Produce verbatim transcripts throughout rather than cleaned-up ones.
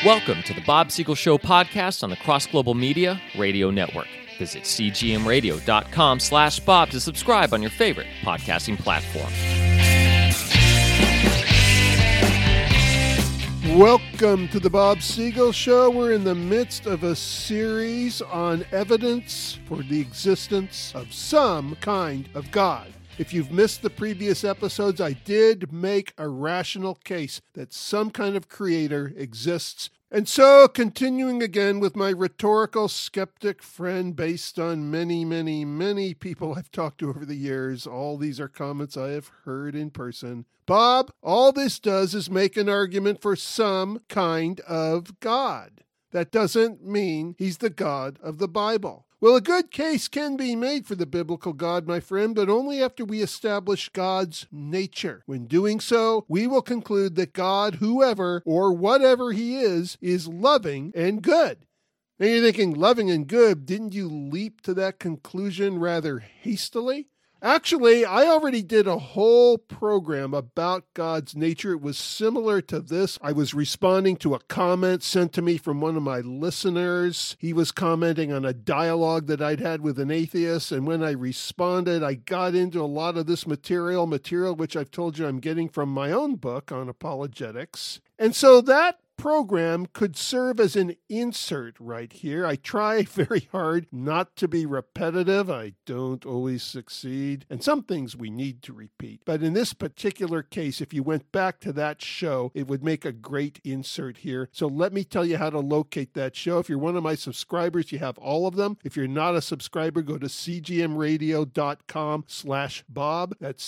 Welcome to the Bob Siegel Show podcast on the Cross Global Media Radio Network. Visit cgmradio.com slash Bob to subscribe on your favorite podcasting platform. Welcome to the Bob Siegel Show. We're in the midst of a series on evidence for the existence of some kind of God. If you've missed the previous episodes, I did make a rational case that some kind of creator exists. And so, continuing again with my rhetorical skeptic friend based on many, many, many people I've talked to over the years, all these are comments I have heard in person. Bob, all this does is make an argument for some kind of God. That doesn't mean he's the God of the Bible. Well, a good case can be made for the biblical God, my friend, but only after we establish God's nature. When doing so, we will conclude that God, whoever or whatever he is, is loving and good. And you're thinking, loving and good, didn't you leap to that conclusion rather hastily? Actually, I already did a whole program about God's nature. It was similar to this. I was responding to a comment sent to me from one of my listeners. He was commenting on a dialogue that I'd had with an atheist, and when I responded, I got into a lot of this material, material which I've told you I'm getting from my own book on apologetics. And so that program could serve as an insert right here. I try very hard not to be repetitive. I don't always succeed. And some things we need to repeat. But in this particular case, if you went back to that show, it would make a great insert here. So let me tell you how to locate that show. If you're one of my subscribers, you have all of them. If you're not a subscriber, go to cgmradio.com slash Bob. That's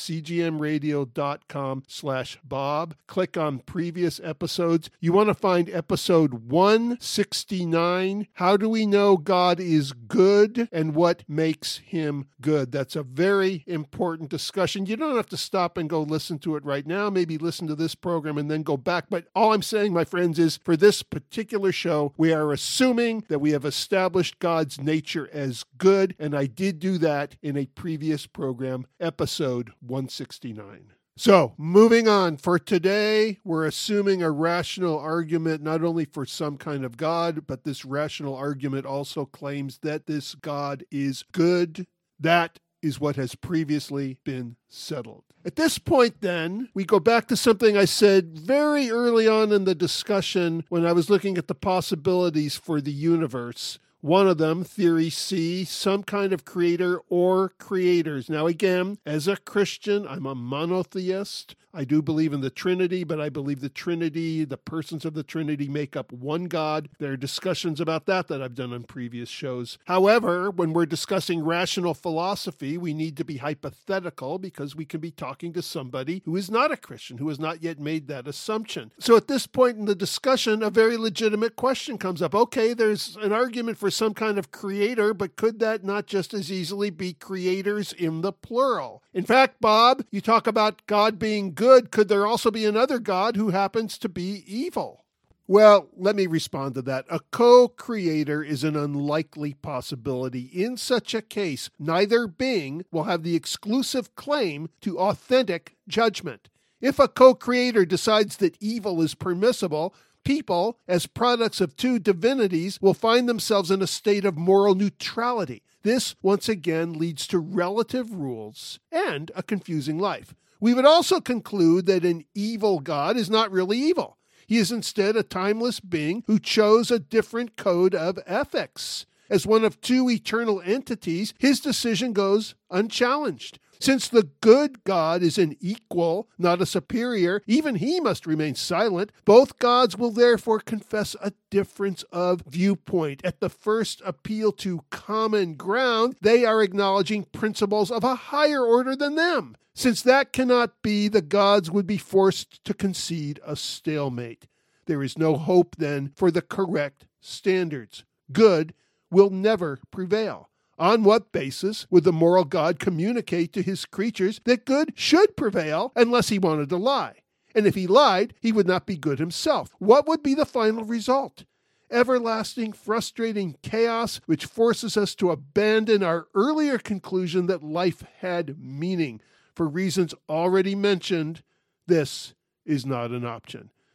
cgmradio.com slash Bob. Click on previous episodes. You want to find episode one sixty-nine, How Do We Know God is Good and What Makes Him Good? That's a very important discussion. You don't have to stop and go listen to it right now. Maybe listen to this program and then go back. But all I'm saying, my friends, is for this particular show, we are assuming that we have established God's nature as good. And I did do that in a previous program, episode one sixty-nine. So, moving on, for today, we're assuming a rational argument not only for some kind of God, but this rational argument also claims that this God is good. That is what has previously been settled. At this point, then, we go back to something I said very early on in the discussion when I was looking at the possibilities for the universe. One of them, theory C, some kind of creator or creators. Now, again, as a Christian, I'm a monotheist. I do believe in the Trinity, but I believe the Trinity, the persons of the Trinity make up one God. There are discussions about that that I've done on previous shows. However, when we're discussing rational philosophy, we need to be hypothetical because we can be talking to somebody who is not a Christian, who has not yet made that assumption. So at this point in the discussion, a very legitimate question comes up. Okay, there's an argument for some kind of creator, but could that not just as easily be creators in the plural? In fact, Bob, you talk about God being good. Could there also be another God who happens to be evil? Well, let me respond to that. A co-creator is an unlikely possibility. In such a case, neither being will have the exclusive claim to authentic judgment. If a co-creator decides that evil is permissible, people, as products of two divinities, will find themselves in a state of moral neutrality. This, once again, leads to relative rules and a confusing life. We would also conclude that an evil God is not really evil. He is instead a timeless being who chose a different code of ethics. As one of two eternal entities, his decision goes unchallenged. Since the good God is an equal, not a superior, even he must remain silent. Both gods will therefore confess a difference of viewpoint. At the first appeal to common ground, they are acknowledging principles of a higher order than them. Since that cannot be, the gods would be forced to concede a stalemate. There is no hope, then, for the correct standards. Good will never prevail. On what basis would the moral God communicate to his creatures that good should prevail unless he wanted to lie? And if he lied, he would not be good himself. What would be the final result? Everlasting, frustrating chaos which forces us to abandon our earlier conclusion that life had meaning. For reasons already mentioned, this is not an option.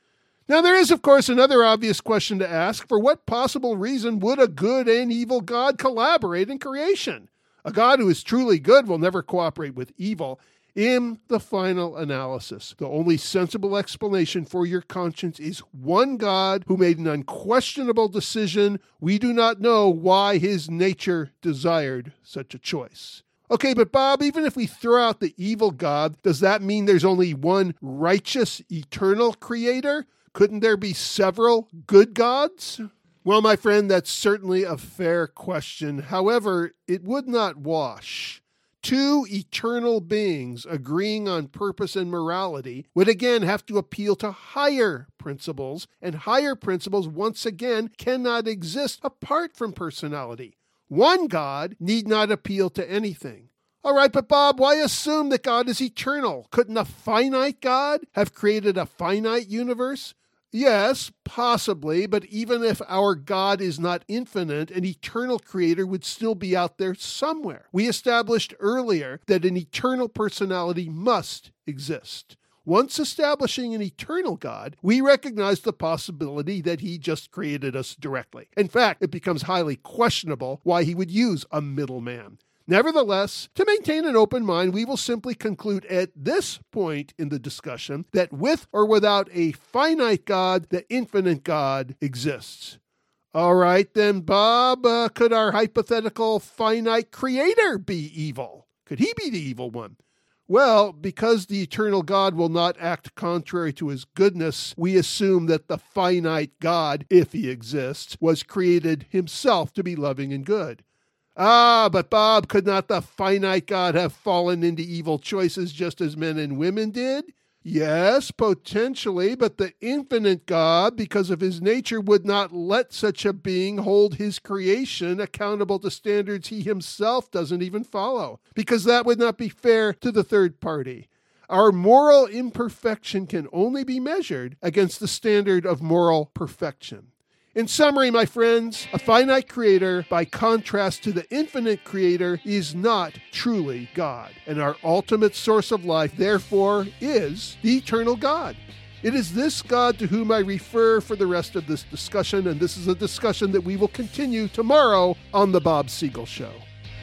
Now, there is, of course, another obvious question to ask. For what possible reason would a good and evil God collaborate in creation? A God who is truly good will never cooperate with evil. In the final analysis, the only sensible explanation for your conscience is one God who made an unquestionable decision. We do not know why his nature desired such a choice. Okay, but Bob, even if we throw out the evil God, does that mean there's only one righteous, eternal creator? Couldn't there be several good gods? Well, my friend, that's certainly a fair question. However, it would not wash. Two eternal beings agreeing on purpose and morality would again have to appeal to higher principles, and higher principles, once again, cannot exist apart from personality. One God need not appeal to anything. All right, but Bob, why assume that God is eternal? Couldn't a finite God have created a finite universe? Yes, possibly, but even if our God is not infinite, an eternal creator would still be out there somewhere. We established earlier that an eternal personality must exist. Once establishing an eternal God, we recognize the possibility that he just created us directly. In fact, it becomes highly questionable why he would use a middleman. Nevertheless, to maintain an open mind, we will simply conclude at this point in the discussion that with or without a finite God, the infinite God exists. All right then, Bob, uh, could our hypothetical finite creator be evil? Could he be the evil one? Well, because the eternal God will not act contrary to his goodness, we assume that the finite God, if he exists, was created himself to be loving and good. Ah, but Bob, could not the finite God have fallen into evil choices just as men and women did? Yes, potentially, but the infinite God, because of his nature, would not let such a being hold his creation accountable to standards he himself doesn't even follow, because that would not be fair to the third party. Our moral imperfection can only be measured against the standard of moral perfection. In summary, my friends, a finite creator, by contrast to the infinite creator, is not truly God. And our ultimate source of life, therefore, is the eternal God. It is this God to whom I refer for the rest of this discussion, and this is a discussion that we will continue tomorrow on The Bob Siegel Show.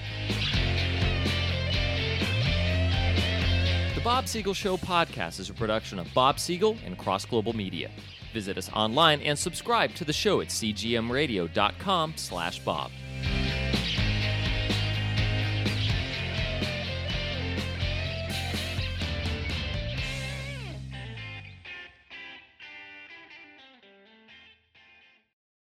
The Bob Siegel Show podcast is a production of Bob Siegel and Cross Global Media. Visit us online and subscribe to the show at c g m radio dot com slash bob.